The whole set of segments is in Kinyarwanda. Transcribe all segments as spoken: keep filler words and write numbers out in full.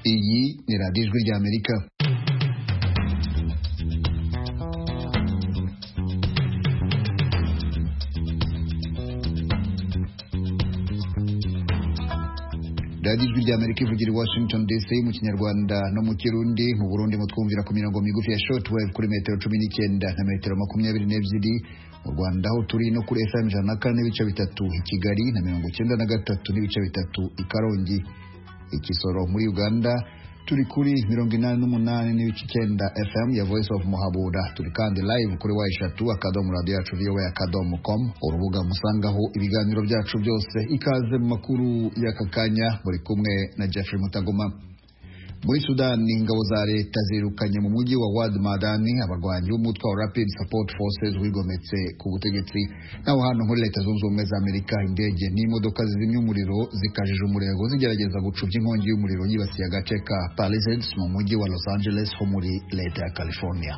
Iyi ni radiyo ijwi ry'Amerika. radiyo ijwi ry'Amerika ivugira i Washington D C mu Kinyarwanda no mu Kirundi. Mu Burundi mutwumvira ku mirongo migufi ya shortwave kuri metero cumi n'icyenda na metero makumyabiri n'ebyiri. Mu Rwanda aho turi no kuri F M ijana na kane n'ibice bitatu i Kigali na mirongo icyenda na gatatu n'ibice bitatu i Karongi. Ikisoro muri Uganda turi kuri mirongo inani n'umunani n'ibice icyenda F M ya Voice of Muhabura. Turi kandi live kuri wa eshatu akadomo radio yacu V O A akadomo com, urubuga musangaho ibiganiro byacu byose. Ikaze mu makuru y'aka kanya, muri kumwe na Jeffrey Mutagoma. Muri Sudani ingabo za leta zirukanye mu mujyi wa Wad Madani abarwanyi b'umutwe wa Rapid Support Forces wigometse ku butegetsi. Naho hano muri Leta Zunze Ubumwe za Amerika indege n'imodoka zizimya umuriro zikajije umurego zigerageza gucubya inkongi y'umuriro yibasiye agace ka Palisades mu mujyi wa Los Angeles ho muri leta ya California.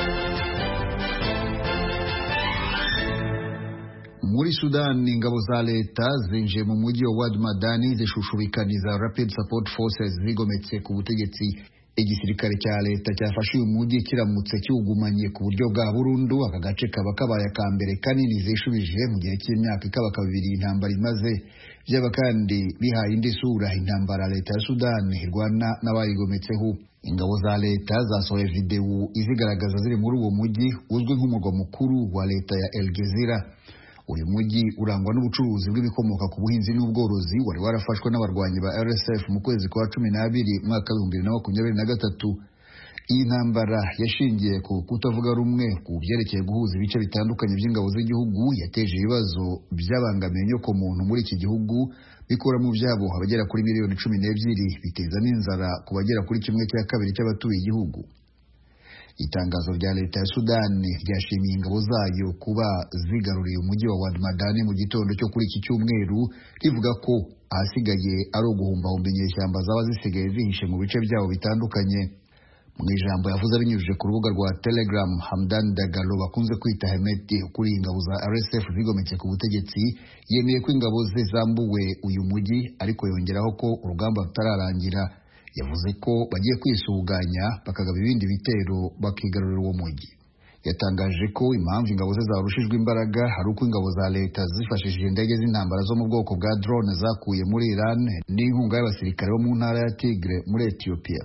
Muri Sudan ingabo za leta zinjiye mu mujyi wa Wad Madani zishushubikaniza Rapid Support Forces zigometse ku butegetsi. Igisirikare cya leta cyafashe uyu mujyi kiramutse kiwugumanye ku buryo bwa burundu, aka gace kaba kabaye aka mbere kanini zishubije mu gihe cy'imyaka ikabaka bibiri intambara imaze. Byaba kandi bihaye indi sura intambara leta ya Sudan irwana n'abayigometseho. Ingabo za leta zasohoye video izigaragaza ziri muri uwo mujyi uzwi nk'umurwa mukuru wa leta ya El Gezira. Uyu mujyi urangwa n'ubucuruzi bw'ibikomoka ku buhinzi n'ubworozi wari warafashwe n'abarwanyi ba R S F mu kwezi kwa cumi n'abiri mwaka w'ibihumbi bibiri na makumyabiri na gatatu. Iyi ntambara yashingiye ku kutavuga rumwe ku byerekeye guhuza ibice bitandukanye by'ingabo z'igihugu, yateje ibibazo by'abangamiye inyokomuntu muri iki gihugu, bikura mu byabo abagera kuri miliyoni cumi n'ebyiri, biteza n'inzara ku bagera kuri kimwe cya kabiri cy'abatuye igihugu. Itangazo rya leta ya Sudani ryashimiye ingabo zayo kuba zigaruriye umujyi wa Wad Madani mu gitondo cyo kuri iki cyumweru, rivuga ko ahasigaye ari uguhumbahumba inyeshyamba zaba zisigaye zihishe mu bice byabo bitandukanye. Mu ijambo yavuze abinyujije ku rubuga rwa Telegram, Hamdan Dagalo bakunze kwita Hemeti kuri ingabo za R S F zigometse ku butegetsi, yemeye ko ingabo ze zambuwe uyu mujyi, ariko yongeraho ko urugamba rutararangira. Yavuze ko bagiye kwisuganya bakagaba ibindi bitero bakigarurira uwo mujyi. Yatangaje ko impamvu ingabo ze zarushijwe imbaraga hari uko ingabo za leta zifashishije indege z'intambara zo mu bwoko bwa drone zakuye muri Iran n'inkunga y'abasirikare bo mu ntara ya Tigre muri Ethiopia.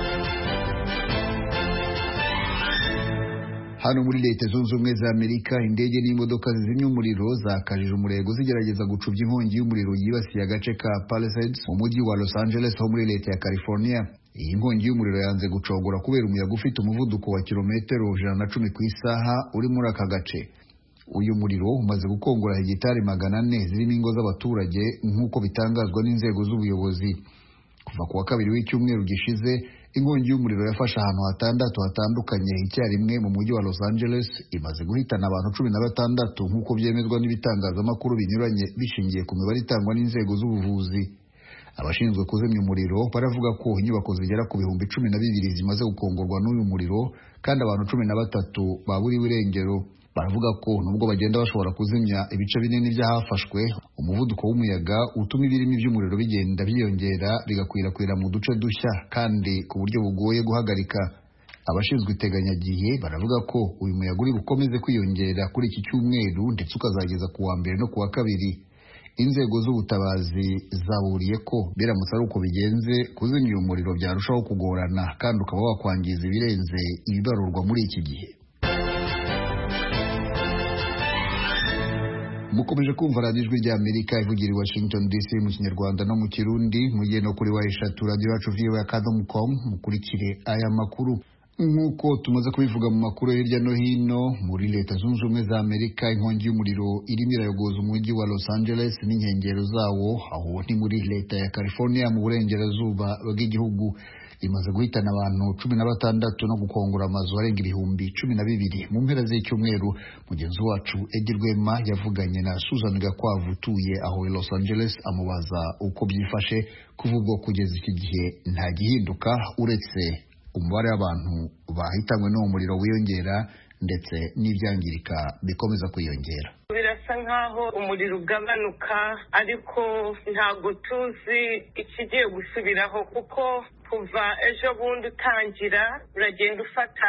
Hano muri Leta Zunze Ubumwe za Amerika indege n'imodoka zizimya umuriro zakajije umurego zigerageza gucubya inkongi y'umuriro yibasiye agace ka Palisades mu mujyi wa Los Angeles ho muri leta ya California. Iyi nkongi y'umuriro yanze gucogora kubera umuyaga ufite umuvuduko wa kilometero ijana na cumi ku isaha uri muri aka gace. Uyu muriro umaze gukongora hegitari magana ane zirimo ingo z'abaturage nk'uko bitangazwa n'inzego z'ubuyobozi. Kuva ku wa kabiri w'icyumweru gishize inkongi y'umuriro yafashe ahantu hatandatu hatandukanye icyarimwe mu mujyi wa Los Angeles, imaze guhitana abantu cumi na batandatu nk'uko byemezwa n'ibitangazamakuru binyuranye bishingiye ku mibare itangwa n'inzego z'ubuvuzi. Abashinzwe kuzimya umuriro baravuga ko inyubako zigera ku bihumbi cumi na bibiri zimaze gukongorwa n'uyu muriro, kandi abantu cumi na batatu baburiwe irengero. Baravuga ko nubwo bagenda bashobora kuzimya ibice binini by'ahafashwe, umuvuduko w'umuyaga utuma ibirimi by'umuriro bigenda byiyongera bigakwirakwira mu duce dushya kandi ku buryo bugoye guhagarika. Abashinzwe iteganyagihe baravuga ko uyu muyaga uri bukomeze kwiyongera kuri iki cyumweru ndetse ukazageza ku wa mbere no ku wa kabiri. Inzego z'ubutabazi zaburiye ko biramutse ari uko bigenze kuzimya uyu muriro byarushaho kugorana kandi ukaba wakwangiza ibirenze ibibarurwa muri iki gihe. Mukomeje kumva radiyo ijwi ry'Amerika ivugira i Washington D C mu Kinyarwanda no mu Kirundi, mugiye no kuri wa eshatu radio yacu V O A akadomo com, mukurikire aya makuru. Nk'uko tumaze kubivuga mu makuru hirya no hino muri Leta Zunze Ubumwe za Amerika, inkongi y'umuriro irimo irayogoza umujyi wa Los Angeles n'inkengero zawo, aho ni muri leta ya California mu burengerazuba bw'igihugu. Imaze guhitana abantu cumi na batandatu no gukongora amazu arenga ibihumbi cumi na bibiri. Mu mpera z'icyumweru mugenzi wacu Edi Rwema yavuganye na Susan Gakwavu utuye aho i Los Angeles amubaza uko byifashe kuva ubwo kugeza iki gihe nta gihinduka uretse umubare w'abantu bahitanywe n'uwo muriro wiyongera ndetse n'ibyangirika bikomeza kwiyongera. Birasa nkaho umuriro ugabanuka ariko ntago tuzi ikigiye gusubiraho kuko kuva ejo bundi utangira uragenda ufata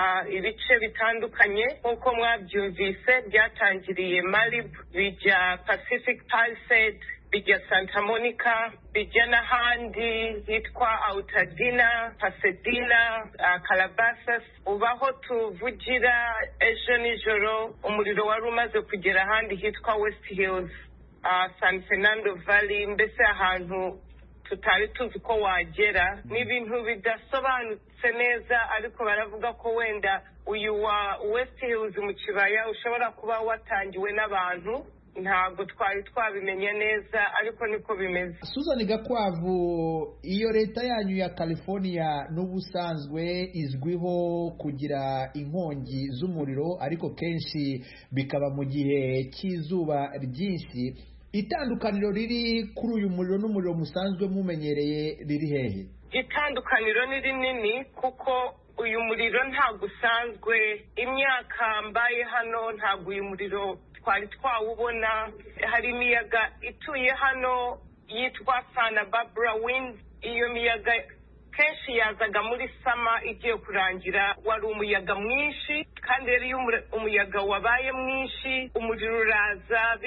ibice bitandukanye nk'uko mwabyumvise. Byatangiriye Malibu, bijya Pacific Palisades, bijya Santa Monica, bijya n'ahandi hitwa Altadena, Pasadena, uh, Calabasas. Ubaho tuvugira ejo nijoro umuriro wari umaze kugera ahandi hitwa West Hills, uh, San Fernando Valley, mbese ahantu tutari tuzi ko wagera. Ni ibintu bidasobanutse neza, ariko baravuga ko wenda uyu wa West Hills mu kibaya ushobora kuba watangiwe n'abantu. Ntabwo twari twabimenya neza, ariko niko bimeze. Susan Gakwavu, iyo leta yanyu ya California n'ubusanzwe izwiho kugira inkongi z'umuriro, ariko kenshi bikaba mu gihe cy'izuba ryinshi. Itandukaniro riri kuri uyu muriro n'umuriro musanzwe mumenyereye riri hehe? Itandukaniro ni rinini kuko uyu muriro ntabwo usanzwe. Imyaka mbaye hano ntabwo uyu muriro twari twawubona. Hari imiyaga ituye hano yitwa Santa Barbara Wind. Iyo miyaga kenshi yazaga muri sama igiye kurangira. Wari umuyaga mwinshi, kandi rero iyo umuyaga wabaye mwinshi umuriro uraza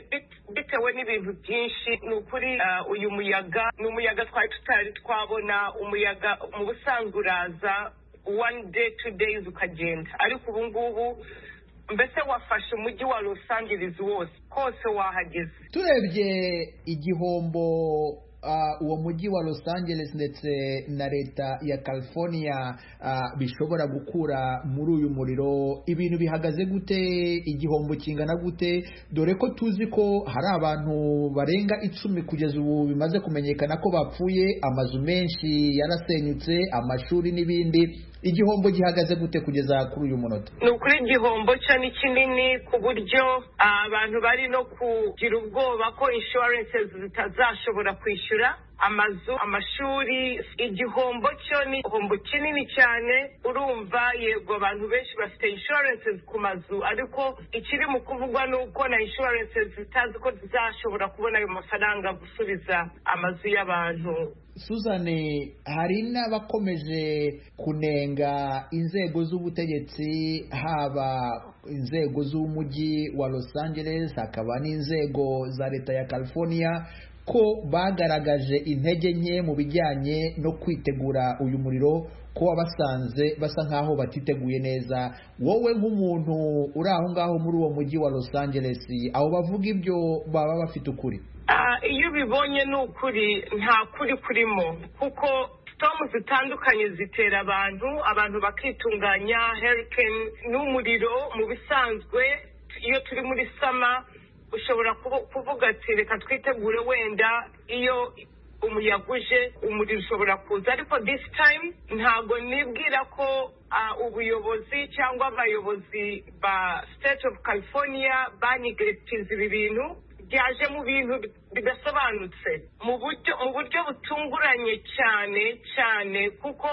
bitewe n'ibintu byinshi. Ni ukuri uh, uyu muyaga ni umuyaga twari tutari twabona. Umuyaga mu busanzwe uraza one day two days ukagenda, ariko ubu ngubu mbese wafashe umujyi wa Los Angeles wose hose wahageze. Turebye igihombo uh, uwo mujyi wa Los Angeles ndetse na leta ya California uh, bishobora gukura muri uyu muriro, ibintu bihagaze gute? Igihombo kingana gute? Dore ko tuzi ko hari abantu barenga icumi kugeza ubu bimaze kumenyekana ko bapfuye, amazu menshi yarasenyutse, amashuri n'ibindi. Igihombo gihagaze gute kugeza kuri uyu munota? Ni ukuri igihombo cyo ni kinini ku buryo abantu bari no kugira ubwoba ko insurances zitazashobora kwishyura amazu, amashuri. Igihombo cyo ni igihombo kinini cyane. Urumva yego abantu benshi bafite insurances ku mazu, ariko ikiri mu kuvugwa ni uko na insurances zitazi ko zizashobora kubona ayo mafaranga gusubiza amazu y'abantu. Susan, hari n'abakomeje kunenga inzego z'ubutegetsi, haba inzego z'umujyi wa Los Angeles hakaba n'inzego za leta ya California, ko bagaragaje intege nke mu bijyanye no kwitegura uyu muriro, ko wabasanze basa nkaho batiteguye neza. Wowe nk'umuntu uri aho ngaho muri uwo mujyi wa Los Angeles, aho bavuga ibyo baba bafite ukuri? Iyo ubibonye ni ukuri, nta kuri kurimo, kuko storm zitandukanye zitera abantu abantu bakitunganya. Hurricane n'umuriro mu bisanzwe iyo turi muri sama ushobora kuvuga ati reka twitegure, wenda iyo umuyaga uje umuriro ushobora kuza. Ariko this time ntabwo nibwira ko uh, ubuyobozi cyangwa abayobozi ba State of California banigiretiza ibi bintu. Byaje mu bintu bidasobanutse mu buryo mu buryo butunguranye cyane cyane, kuko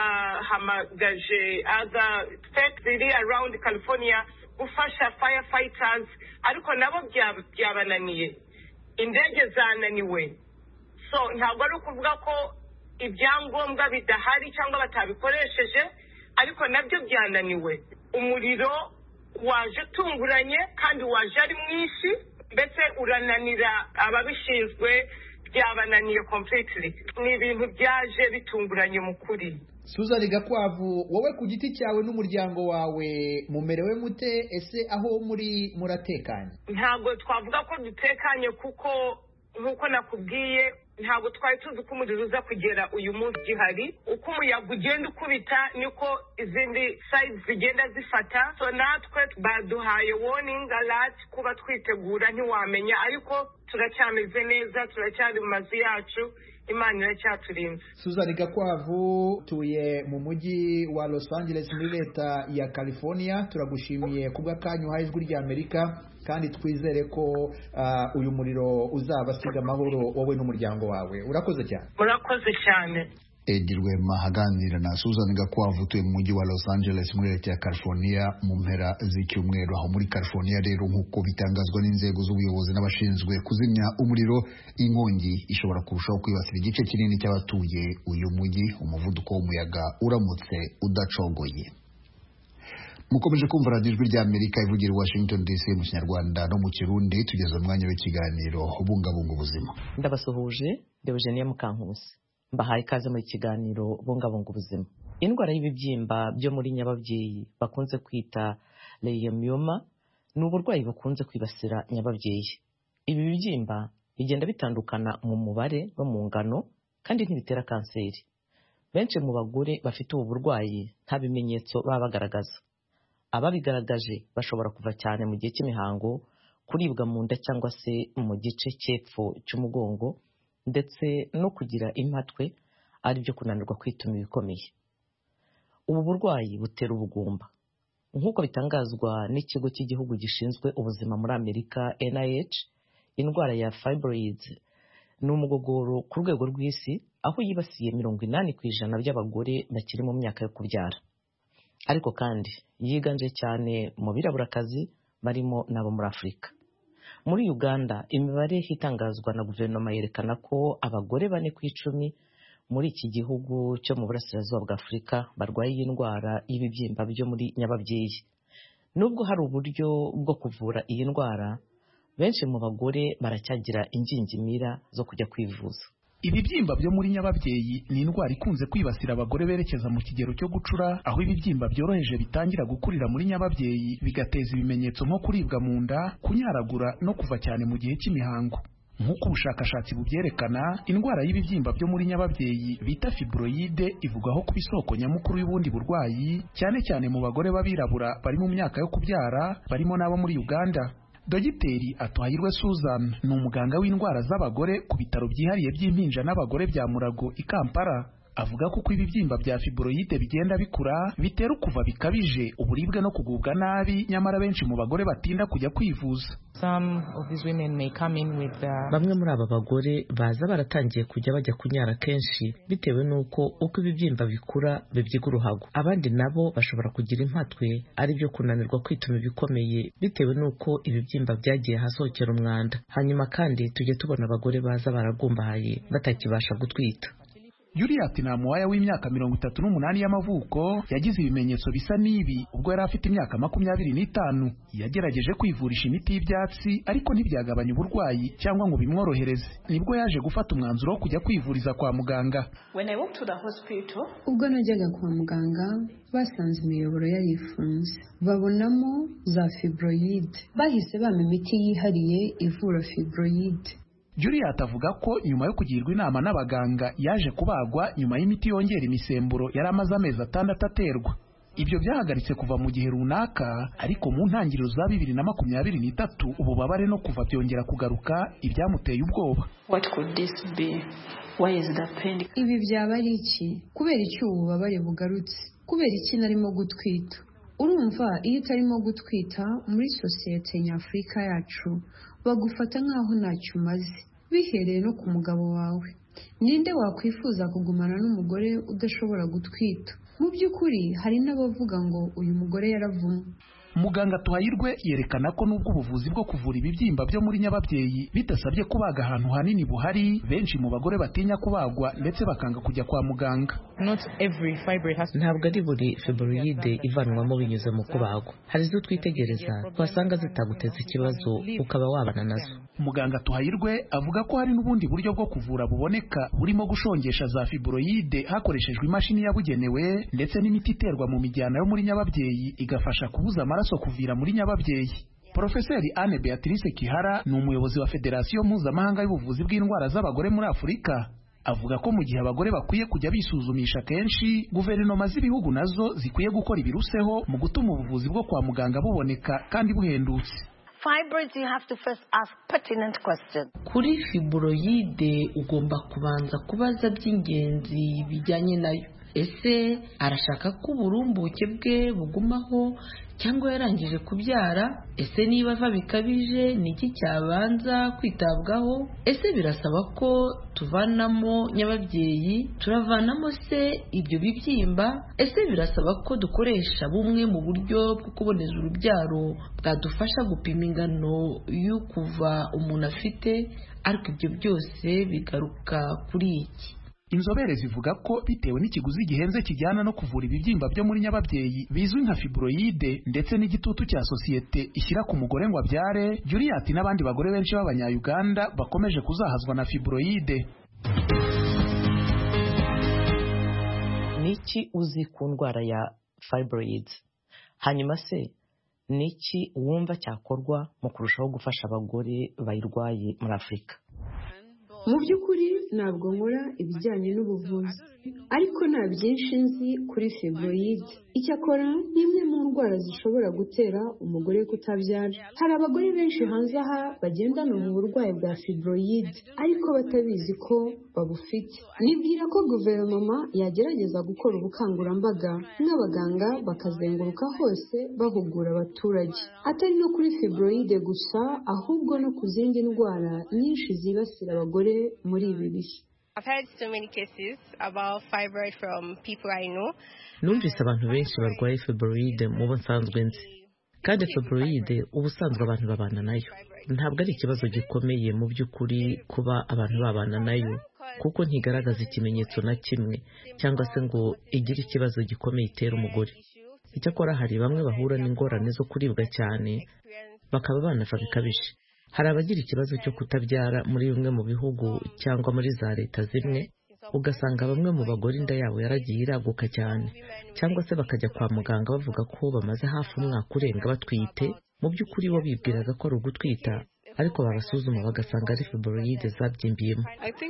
bahamagaje other states ziri around California gufasha firefighters, ariko nabo byabananiye. Indege zananiwe. So ntabwo ari ukuvuga ko ibyangombwa bidahari cyangwa batabikoresheje, ariko nabyo byananiwe. Umuriro waje utunguranye kandi waje ari mwinshi, mbese urananira ababishinzwe, byabananiye completely. Ni ibintu byaje bitunguranye mu kuri. Susan Gakwavu, wowe ku giti cyawe n'umuryango wawe mumerewe mute? Ese aho muri muratekanye? Ntabwo twavuga ko dutekanye, kuko nkuko nakubwiye ntabwo twari tuzi ko umuriro uza kugera uyu munsi gihari. Uko umuyaga ugenda ukubita niko izindi sides zigenda zifata. So natwe baduhaye warning alert kuba twitegura, ntiwamenya, ariko turacyameze neza, turacyari mu mazu yacu, Imana iracyaturinze. Susan Gakwavu, tuye mu mujyi wa Los Angeles muri leta ya California. Turagushimiye kubw'akanyu uhaye ijwi rya Amerika, kandi twizere ko uh, uyu muriro uzabasiga amahoro wowe n'umuryango wawe. Urakoze cyane. Murakoze cyane. Edi Rwema haganira na Susan Gakwavu utuye mu mujyi wa Los Angeles muri leta ya California mu mpera z'icyumweru. Aho muri California rero nk'uko bitangazwa n'inzego z'ubuyobozi n'abashinzwe kuzimya umuriro, inkongi ishobora kurushaho kwibasira igice kinini cy'abatuye uyu mujyi umuvuduko w'umuyaga uramutse udacogoye. Mukomeje kumva radiyo ijwi ry'Amerika ivugira i Washington D C mu Kinyarwanda no mu Kirundi. Tugeze mu mwanya w'ikiganiro bungabunga ubuzima. Ndabasuhuje Deogenia Mukankusi, mbahaye ikaze muri kiganiro bungabunga ubuzima. Indwara y'ibibyimba byo muri nyababyeyi bakunze kwita leiomyoma ni uburwayi bukunze kwibasira nyababyeyi. Ibi bibyimba bigenda bitandukana mu mubare no mu ngano kandi ntibitera kanseri. Benshi mu bagore bafite ubu burwayi nta bimenyetso baba bagaragaza. Ababigaragaje bashobora kuva cyane mu gihe cy'imihango, kuribwa mu nda cyangwa se mu gice cy'epfo cy'umugongo, ndetse no kugira impatwe ari byo kunanirwa kwituma ibikomeye. Ubu burwayi butera ubugumba. Nk'uko bitangazwa n'ikigo cy'igihugu gishinzwe ubuzima muri Amerika N I H, indwara ya fibroids ni umugogoro ku rwego rw'isi, aho yibasiye mirongo inani ku ijana by'abagore bakiri mu myaka yo kubyara. Ariko kandi yiganje cyane mu biraburakazi barimo n'abo muri Afurika. Muri Uganda, imibare itangazwa na guverinoma yerekana ko abagore bane ku icumi muri iki gihugu cyo mu burasirazuba bwa Afurika barwaye iyi ndwara y'ibibyimba byo muri nyababyeyi. Nubwo hari uburyo bwo kuvura iyi ndwara, benshi mu bagore baracyagira ingingimira zo kujya kwivuza. Ibibyimba byo muri nyababyeyi ni indwara ikunze kwibasira abagore berekeza mu kigero cyo gucura, aho ibibyimba byoroheje bitangira gukurira muri nyababyeyi bigateza ibimenyetso nko kuribwa mu nda, kunyaragura no kuva cyane mu gihe cy'imihango. Nk'uko ubushakashatsi bubyerekana, indwara y'ibibyimba byo muri nyababyeyi bita fibroide ivugwaho kuba isoko nyamukuru y'ubundi burwayi, cyane cyane mu bagore b'abirabura bari mu myaka yo kubyara, barimo n'abo muri Uganda. Dogiteri Atuhayirwe Susan ni umuganga w'indwara z'abagore ku bitaro byihariye by'impinja n'abagore bya Murago i Kampala. Avuga ko uko ibibyimba bya fibroide bigenda bikura bitera ukuva bikabije, uburibwe no kugubwa nabi, nyamara benshi mu bagore batinda kujya kwivuza. Bamwe muri aba bagore baza baratangiye kujya bajya kunyara kenshi bitewe n'uko uko ibibyimba bikura bibyiga uruhago. Abandi nabo bashobora kugira impatwe ari byo kunanirwa kwituma ibikomeye bitewe n'uko ibibyimba byagiye hasohokera umwanda. Hanyuma kandi tujye tubona abagore baza baragumbahaye batakibasha gutwita. Juliet Namuwaya w'imyaka mirongo itatu n'umunani y'amavuko yagize ibimenyetso bisa n'ibi ubwo yari afite imyaka makumyabiri n'itanu. Yagerageje kwivurisha imiti y'ibyatsi ariko ntibyagabanya uburwayi cyangwa ngo bimworohereze. Nibwo yaje gufata umwanzuro wo kujya kwivuriza kwa muganga. Ubwo najyaga kwa muganga basanze imiyoboro yari ifunze, babonamo za fibroide. Bahise bampa imiti yihariye ivura fibroide. Juliet avuga ko nyuma yo kugirwa inama n'abaganga yaje kubagwa nyuma y'imiti yongera imisemburo yari amaze amezi atandatu aterwa. Ibyo byahagaritse kuva mu gihe runaka, ariko mu ntangiriro za bibiri na makumyabiri n'itatu ububabare no kuva byongera kugaruka, ibyamuteye ubwoba. Ibi byaba ari iki? Kubera iki ububabare bugarutse? Kubera iki narimo gutwita? Urumva, iyo utarimo gutwita muri sosiyete nyafurika yacu bagufata nk'aho ntacyo umaze, bihereye no ku mugabo wawe. Ninde wakwifuza kugumana n'umugore udashobora gutwita? Mu by'ukuri hari n'abavuga ngo uyu mugore yaravumwe. Muganga Tuhayirwe yerekana ko nubwo ubuvuzi bwo kuvura ibibyimba byo muri nyababyeyi bidasabye kubaga ahantu hanini buhari, benshi mu bagore batinya kubagwa ndetse bakanga kujya kwa muganga. Ntabwo ari buri fibroide ivanwamo binyuze mu kubagwa. Hari izo twitegereza twasanga zitaguteza ikibazo ukaba wabana nazo. Muganga Tuhayirwe avuga ko hari n'ubundi buryo bwo kuvura buboneka burimo gushongesha za fibroide hakoreshejwe imashini yabugenewe ndetse n'imiti iterwa mu mijyana yo muri nyababyeyi igafasha kubuza amaraso kuvira muri nyababyeyi. Profeseri Anne Beatrice Kihara ni umuyobozi wa Federasiyo Mpuzamahanga y'ubuvuzi bw'indwara z'abagore muri Afurika. Avuga ko mu gihe abagore bakwiye kujya bisuzumisha kenshi, guverinoma z'ibihugu nazo zikwiye gukora ibiruseho mu gutuma ubuvuzi bwo kwa muganga buboneka kandi buhendutse. Fibroids, you have to first ask pertinent questions. Kuri fibroide ugomba kubanza kubaza by'ingenzi bijyanye nayo. ese arashaka ko uburumbuke bwe bugumaho cyangwa yarangije kubyara? Ese niba ava bikabije ni iki cyabanza kwitabwaho? Ese birasaba ko tuvanamo nyababyeyi? Turavanamo se ibyo bibyimba? Ese birasaba ko dukoresha bumwe mu buryo bwo kuboneza urubyaro bwadufasha gupima ingano y'ukuva umuntu afite? Ariko ibyo byose bigaruka kuri iki. Inzobere zivuga ko bitewe n'ikiguzi gihenze kijyana no kuvura ibibyimba byo muri nyababyeyi bizwi nka fibroide ndetse n'igitutu cya sosiyete ishyira ku mugore ngo abyare, Juliet n'abandi bagore benshi b'Abanya-Uganda bakomeje kuzahazwa na fibroide. Niki uzi ku ndwara ya fibroids? Hanyuma se niki wumva cyakorwa mu kurushaho gufasha abagore bayirwaye muri Afurika? Mu by'ukuri ntabwo nkora ibijyanye n'ubuvuzi, ariko nta byinshi nzi kuri fibroid. Icyakora ni imwe mu ndwara zishobora gutera umugore kutabyara. Hari abagore benshi hanze aha bagendana ubu burwayi bwa fibroid ariko batabizi ko babufite. Nibwira ko guverinoma yagerageza gukora ubukangurambaga n'abaganga bakazenguruka hose bahugura abaturage, atari no kuri fibroid gusa ahubwo no ku zindi ndwara nyinshi zibasira abagore muri ibi bihe. I've heard so many cases about fibroid from people I know. Numvise abantu benshi barwaye fibroid mu bo nsanzwe nzi. Kandi fibroid ubusanzwe abantu babana nayo. Ntabwo ari ikibazo gikomeye mu by'ukuri kuba abantu babana nayo, kuko ntigaragaza ikimenyetso na kimwe cyangwa se ngo igire ikibazo gikomeye itera umugore. Icyakora hari bamwe bahura n'ingorane zo kuribwa cyane bakaba banava bikabije. Hari abagira ikibazo cyo kutabyara muri bimwe mu bihugu cyangwa muri za leta zimwe, ugasanga bamwe mu bagore inda yabo yaragiye iraguka cyane, cyangwa se bakajya kwa muganga bavuga ko bamaze hafi umwaka urenga batwite, mu by'ukuri bo bibwiraga ko ari ugutwita, ariko babasuzuma bagasanga ari fibroid zabyimbyemo.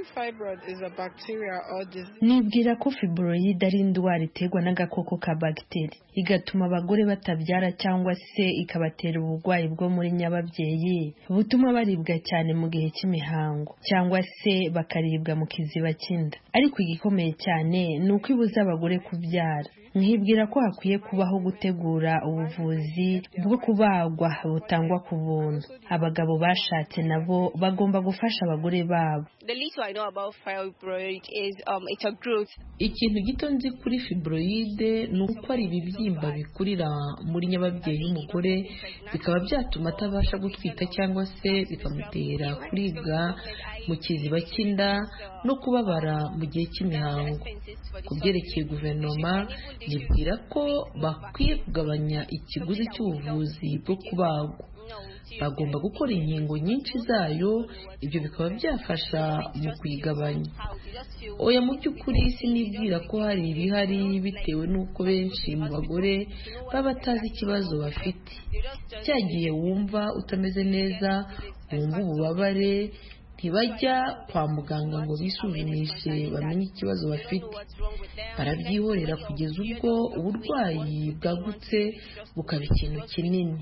Nibwira ko fibroid ari indwara iterwa n'agakoko ka bagiteri, igatuma abagore batabyara cyangwa se ikabatera uburwayi bwo muri nyababyeyi butuma baribwa cyane mu gihe cy'imihango cyangwa se bakaribwa mu kiziba cy'inda. Ariko igikomeye cyane ni uko ibuza abagore kubyara. Nkibwira ko hakwiye kubaho gutegura ubuvuzi bwo kubagwa butangwa ku buntu. Abagabo bashatse nabo bagomba gufasha abagore babo. Ikintu gito nzi kuri fibroid ni uko ari ibibyimba bikurira muri nyababyeyi y'umugore bikaba byatuma atabasha gutwita cyangwa se bikamutera kuribwa mu kiziba cy'inda no kubabara mu gihe cy'imihango. Ku byerekeye guverinoma, nibwira ko bakwiye kugabanya ikiguzi cy'ubuvuzi bwo kubagwa. Bagomba gukora inkingo nyinshi zayo, ibyo bikaba byafasha mu kuyigabanya. Oya, mu by'ukuri sinibwira ko hari ibihari bitewe n'uko benshi mu bagore baba batazi ikibazo bafite. Cyagiye wumva utameze neza, wumva ububabare, ntibajya kwa muganga ngo bisuzumishe bamenye ikibazo bafite. Barabyihorera kugeza ubwo uburwayi bwagutse bukaba ikintu kinini.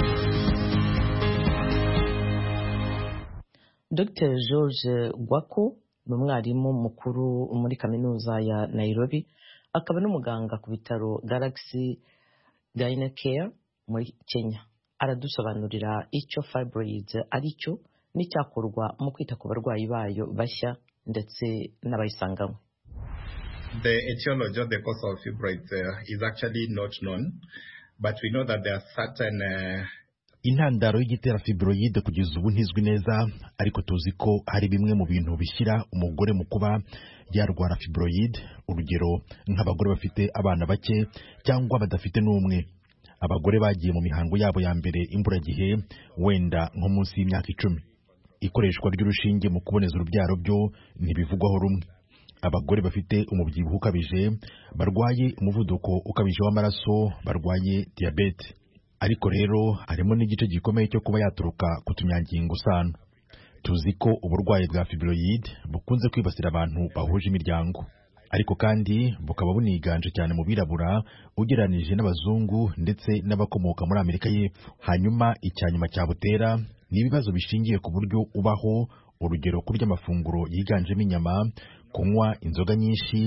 Doctor George Gwako ni umwarimu mukuru muri kaminuza ya Nairobi, akaba n'umuganga ku bitaro Galaxy Gynecare muri Kenya. Aradusobanurira icyo fibroids ari cyo n'icyakorwa mu kwita ku barwayi bayo bashya ndetse n'abayisanganywe. The etiology of the cause of fibroids uh, is actually not known, but we know that there are certain uh, intandaro y'igitera fibroid kugeza ubu ntizwi neza, ariko tuzi ko hari bimwe mu bintu bishyira umugore mu kuba yarwara fibroid, urugero nk'abagore bafite abana bake cyangwa badafite n'umwe, abagore bagiye mu mihango yabo ya mbere imburagihe wenda nko munsi y'imyaka icumi. Ikoreshwa ry'urushinge mu kuboneza urubyaro byo ntibivugwaho rumwe. Abagore bafite umubyibuho ukabije, barwaye umuvuduko ukabije w'amaraso, barwaye diabete. Ariko rero harimo n'igice gikomeye cyo kuba yaturuka ku tunyangingo sano. Tuzi ko uburwayi bwa fibroid bukunze kwibasira abantu bahuje imiryango, ariko kandi bukaba buniganje cyane mu birabura ugereranije n'abazungu ndetse n'abakomoka muri Amerika y'Epfo. Hanyuma icyanyuma cyabutera ni ibibazo bishingiye ku buryo ubaho, urugero kurya amafunguro yiganjemo inyama, kunywa inzoga nyinshi,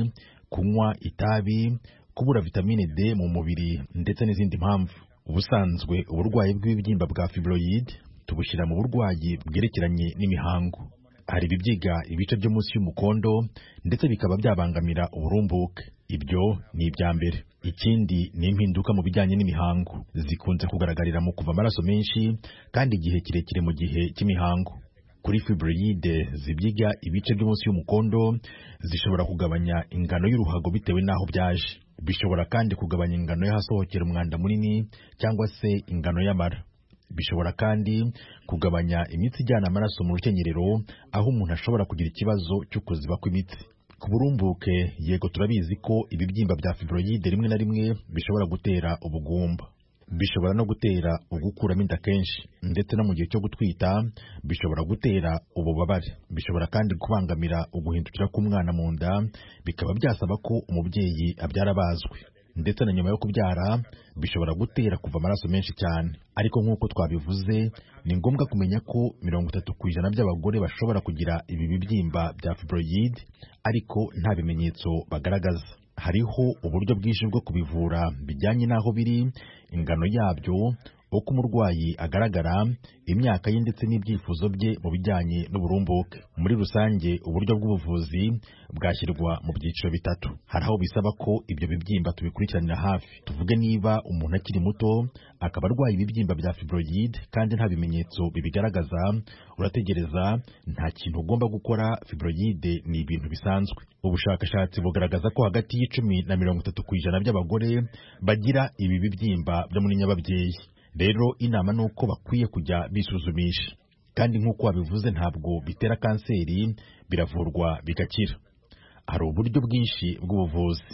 kunywa itabi, kubura vitamine D mu mubiri ndetse n'izindi mpamvu. Ubusanzwe uburwayi bw'ibibyimba bwa fibroid tubushyira mu burwayi bwerekeranye n'imihango. Hari ibibyiga ibice byo munsi y'umukondo ndetse bikaba byabangamira uburumbuke. Ibyo ni ibya mbere. Ikindi ni impinduka mu bijyanye n'imihango zikunze kugaragarira mu kuva amaraso menshi kandi igihe kirekire mu gihe cy'imihango. Kuri fibroid zibyiga ibice byo munsi y'umukondo zishobora kugabanya ingano y'uruhago bitewe n'aho byaje. Bishobora kandi kugabanya ingano y'ahasohokera umwanda munini cyangwa se ingano y'amara. Bishobora kandi kugabanya imitsi ijyana amaraso mu rukenyerero aho umuntu ashobora kugira ikibazo cyo kuziba kw'imitsi. Ku burumbuke, yego turabizi ko ibibyimba bya fibroid rimwe na rimwe bishobora gutera ubugumba. Bishobora no gutera ugukuramo inda kenshi ndetse no mu gihe cyo gutwita bishobora gutera ububabare. Bishobora kandi kubangamira uguhindukira k'umwana mu nda, bikaba byasaba ko umubyeyi abyara bazwe. Ndetse na nyuma yo kubyara bishobora gutera kuva amaraso menshi cyane. Ariko nk'uko twabivuze, ni ngombwa kumenya ko mirongo itatu ku ijana by'abagore bashobora kugira ibi bibyimba bya fibroid ariko nta bimenyetso bagaragaza. Hariho uburyo bwinshi bwo kubivura bijyanye n'aho biri, ingano yabyo, uko umurwayi agaragara, imyaka ye ndetse n'ibyifuzo bye mu bijyanye n'uburumbuke. Muri rusange, uburyo bw'ubuvuzi bwashyirwa mu byiciro bitatu. Hari aho bisaba ko ibyo bibyimba tubikurikiranira hafi. Tuvuge niba umuntu akiri muto akaba arwaye ibibyimba bya fibroid kandi nta bimenyetso bibigaragaza, urategereza, nta kintu ugomba gukora. Fibroid ni ibintu bisanzwe. Ubushakashatsi bugaragaza ko hagati y'icumi na mirongo itatu ku ijana by'abagore bagira ibi bibyimba byo muri nyababyeyi. Rero inama ni uko bakwiye kujya bisuzumisha. Kandi nk'uko wabivuze, ntabwo bitera kanseri, biravurwa bigakira. Hari uburyo bwinshi bw'ubuvuzi.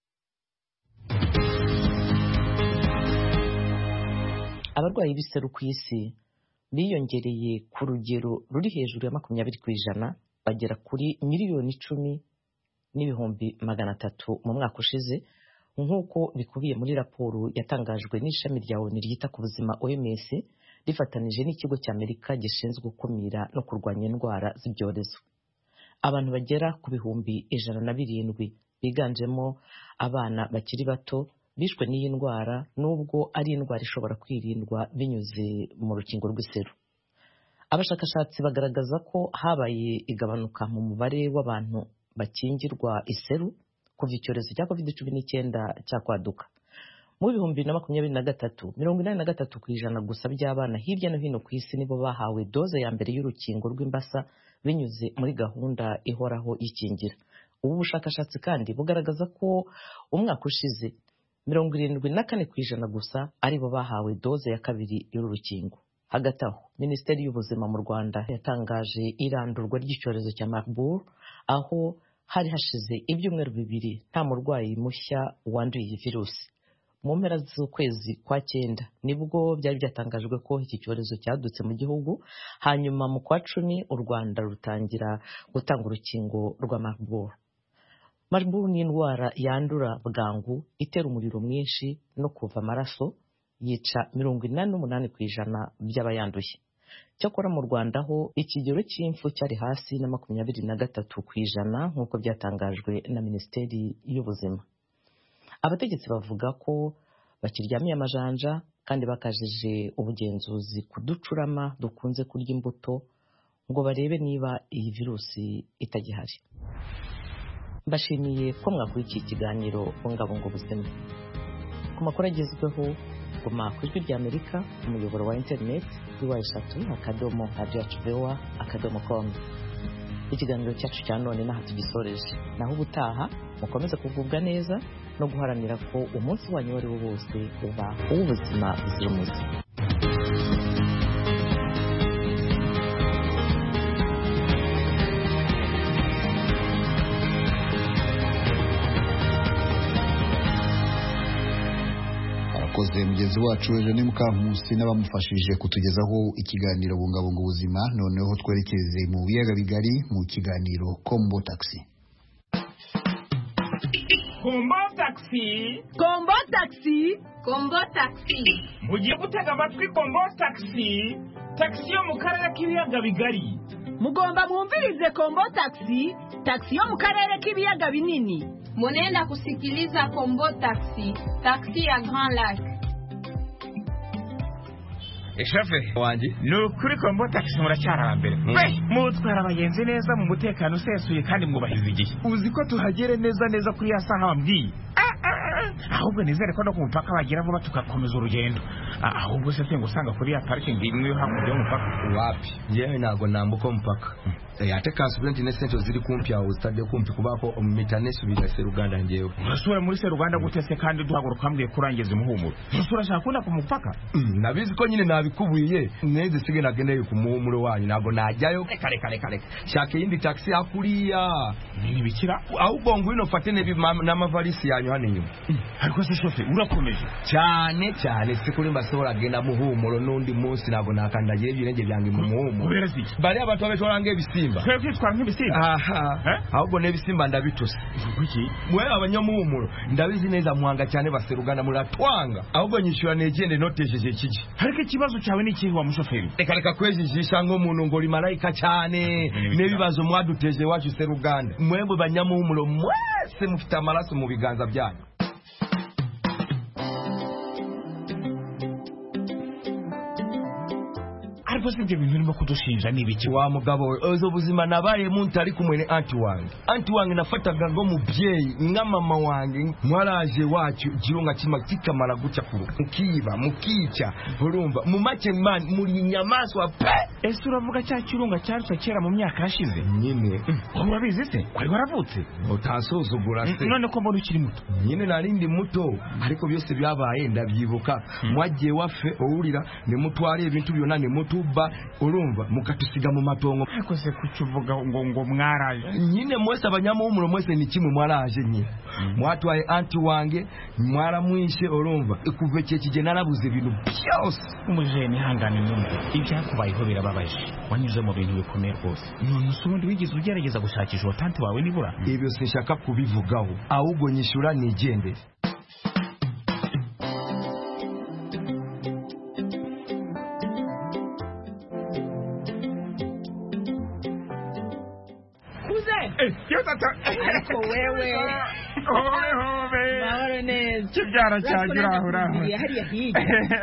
Abarwayi b'iseru ku isi biyongereye ku rugero ruri hejuru ya makumyabiri ku ijana, bagera kuri miliyoni icumi n'ibihumbi magana atatu mu mwaka ushize, nk'uko bikubiye muri raporo yatangajwe n'ishami rya O N U ryita ku buzima O M S rifatanije n'ikigo cy'Amerika gishinzwe gukumira no kurwanya indwara z'ibyorezo. Abantu bagera ku bihumbi ijana na birindwi biganjemo abana bakiri bato bishwe n'iyi ndwara, nubwo ari indwara ishobora kwirindwa binyuze mu rukingo rw'iseru. Abashakashatsi bagaragaza ko habaye igabanuka mu mubare w'abantu bakingirwa iseru kuva icyorezo cya covid cumi n'icyenda cyakwaduka. Mu bihumbi na makumyabiri na gatatu, mirongo inani na gatatu ku ijana gusa by'abana hirya no hino ku isi nibo bahawe doze ya mbere y'urukingo rw'imbasa binyuze muri gahunda ihoraho y'ikingira. Ubu bushakashatsi kandi bugaragaza ko umwaka ushize mirongo irindwi na kane ku ijana gusa aribo bahawe doze ya kabiri y'uru rukingo. Hagati aho, Minisiteri y'Ubuzima mu Rwanda yatangaje irandurwa ry'icyorezo cya Marburg, aho hari hashize ibyumweru bibiri nta murwayi mushya wanduye iyi virusi. Mu mpera z'ukwezi kwa cyenda nibwo byari byatangajwe ko iki cyorezo cyadutse mu gihugu, hanyuma mu kwa cumi u Rwanda rutangira gutanga urukingo rwa Marburg. Marburg ni indwara yandura bwangu, itera umuriro mwinshi no kuva amaraso, yica mirongo inani n'umunani ku ijana by'abayanduye. Cyakora mu Rwanda ho ikigero cy'imfu cyari hasi na makumyabiri na gatatu ku ijana nk'uko byatangajwe na Minisiteri y'Ubuzima. Abategetsi bavuga ko bakiryamiye amajanja kandi bakajije ubugenzuzi ku ducurama dukunze kurya imbuto ngo barebe niba iyi virusi itagihari. Mbashimiye ko mwakurikiye ikiganiro bungabunga ubuzima. Ku makuru agezweho, guma ku ijwi ry'Amerika, umuyoboro wa interineti kuri wa eshatu akadomo radiyo yacu vewa akadomo komu. Ikiganiro cyacu cya none n'aha tugisoreje. Naho ubutaha mukomeze kugubwa neza no guharanira ko umunsi wanyu wari wo wose uba uw'ubuzima buzira umuze. Arakoze mugenzi wacu Eugene Mukankusi n'abamufashije kutugezaho ikiganiro bungabunga ubuzima. Noneho twerekeze mu biyaga bigari mu kiganiro Kombo Taxi. Kombo Taxi, Kombo Taxi, Kombo Taxi. Mugiye gutega amatwi Kombo Taxi, taxi yo mu karere k'ibiyaga bigari. mugomba mwumvirize Kombo Taxi, taxi yo mu karere k'ibiyaga binini. Munenda kusikiliza Kombo Taxi, taxi ya Grand Lac. Eshafe wanje nukuri Kombo Taxi muracyara mbere we mutwara abagenzi neza mu mutekano usesuye kandi mwubahiza igihe uzi ko tuhagere neza neza kuri ya saha wambwiye ahubwo nizere ko no ku mupaka bagira vuba tugakomeza urugendo ahubwo se ngo usanga kuri ya parking imwe hakurya y'umupaka wapi yewe nago nambuka umupaka ate Kasubenti ne Center ziri kumpi aho stade kumpi kubako omitane subira Seruganda njewe urasura muri Seruganda gutese kandi duhaguruka ambwiye kurangiza umuhumuro urasura shaka kuna ku mupaka nabizi ko nyine nabikubuye neze sige nagendeye ku muhumuro wanyu nago najyayo kare kare kare shaka yindi taxi akuriya nini bikira ahubwo ngwino fatene n'amavarisi yanyu hano inyuma ariko se shofe urakomeje cyane cyane sikuri mbasohora genda muhumuro nundi munsi nago nakandagira ibirenge byange mu muhumuro bari abantu babetwarange bisimba twebwe twitwara nk'ibisimba aha ahubwo nebisimba ndabituse kuki mwe abanyamuhumuro ndabizi neza muhanga cyane baserugana muratwanga ahubwo nyishura negende notejeje kiki ariko ikibazo cyawe ni kihi wa mushoferi reka reka kwejijisha ngo umuntu ngo limarayika cyane nebibazo mwaduteje wacu Seruganda mwebwe banyamuhumuro mwese mufite amaraso mu biganza byanyu ariko sibyo bintu urimo kudushinja nibiki wa mugabo ozo buzima nabaye muntu ari kumwe ne anti wange anti wange nafataga ngo mubyeyi nga mama wange mwaraje wacu kirunga kima kikamara guca kuru mukiba mukica urumva mu make man muri nyamaswa pe ese uravuga cya kirunga cyarutse kera mu myaka yashize nyine urabizi se kwari waravutse utasuzugura se none ko mbona ukiri muto nyine narindi muto ariko byose byabaye ndabyibuka mwagiye wafe urira ne mutware ibintu byona ne mutu ba urumva mukatusiga mu matongo ariko se kucuvuga ngo ngo mwaraje nyine mwese abanyamuhumuro mwese ni kimwe mwaraje nyine mwatwaye anti wange mwaramwishe urumva kuva cye kige narabuze ibintu byose umujeni hangane nyumve ibyakubayeho birababaje wanyuze mu bintu bikomeye rwose none usundi wigize ugerageza gushakisha watante wawe nibura ibyo sinshaka kubivugaho ahubwo nyishura nigendere yo tata ariko wewe owe hobe mahoro neza kibyara cyagira ahura hariya hirya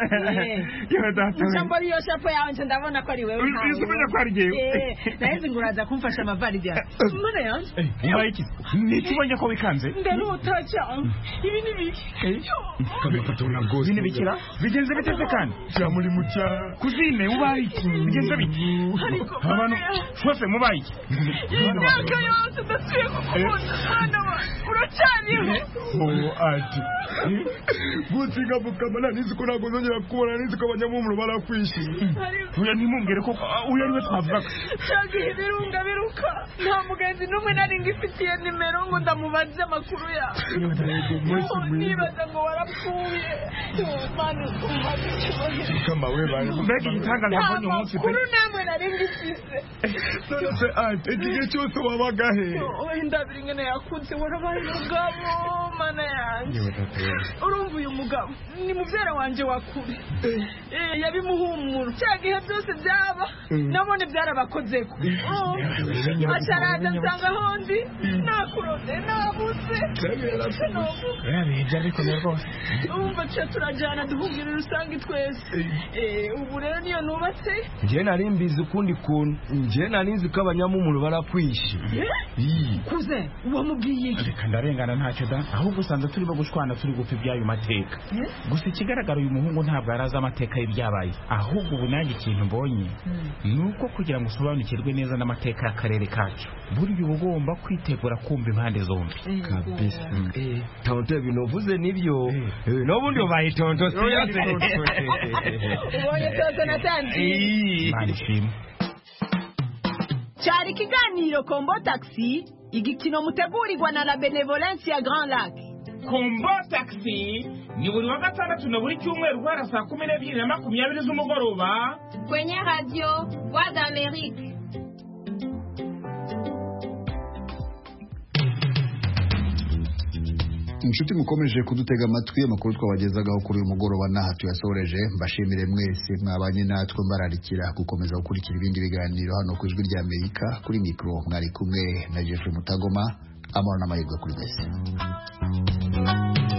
yo tata cyangwa iyo shapo yawe nje ndabona ko ari wewe ntawe usubije ko ari jewe nahise nguraza kumfasha amavari bya mbona yanze ubaye iki ni kibonye ko wikanze ndaruta cyane ibi ni biki kabe patona gozi ni bikira bigenze bitese kandi cya muri mucya kuzine ubaye iki bigenze biki abantu shose mubaye iki imyaka yose ndasuye kukubona mwana wa uracyariho oh ati gutsiga bukamana niziko ntabwo nzongera kubona niziko abanyamuhumuro barakwishimiye uya ntimumbwire ko uyu ari we twavugaga cyagiye birunga biruka nta mugenzi n'umwe nari ngifitiye nimero ngo ndamubaze amakuru yawe nibaza ngo warapfuye mani umaze ikibazo kama we bari mbega igitangaza mbonye umunsi pe amakuru namwe nari ngifise none se ati igihe cyose wabaga he wenda biri ngene yakutse warabaye umugabo mana yanjye urumva uyu mugabo ni mubyara wanje wakure eh yabimuhumura cyagihe byose byaba nabone byarabakozeko acaraza nsanga hondi nakurode nabuze yarabije ariko rwose umva cyo turajana duhugire rusange twese eh ubu rero niyo nubatse nje nari mbizi ukundi kuntu nje nari nzi ko abanyamuhumuro barakwishe kuze wamubwiye iki reka ndarengana ntacyo da ahubwo usanze turimo gushwana turi gupfa ibyayo mateka gusa ikigaragara uyu muhungu ntabwo arazi amateka y'ibyabaye ahubwo ubu nanjye ikintu mbonye ni uko kugira ngo usobanukirwe neza n'amateka y'akarere kacu burya uba ugomba kwitegura kumva impande zombi kabisa tonto binovuze nibyo n'ubundi ubaye tonto siyase ubonye tonto natangiye mani shimwe cyari ikiganiro Kombo Taxi igikino mutegurirwa na la Benevolence ya Grand Lac. Kombo Taxi ni buri wa gatandatu na buri cyumweru guhera saa kumi n'ebyiri na makumyabiri z'umugoroba kwenye radio Voix d'Amérique. inshuti mukomeje kudutega amatwi amakuru twabagezagaho kuri uyu mugoroba naha tuyasoreje mbashimire mwese mwabanye natwe mbararikira gukomeza gukurikira ibindi biganiro hano ku ijwi rya Amerika kuri mikro mwari kumwe na Jeffrey Mutagoma amahoro n'amahirwe kuri mwese.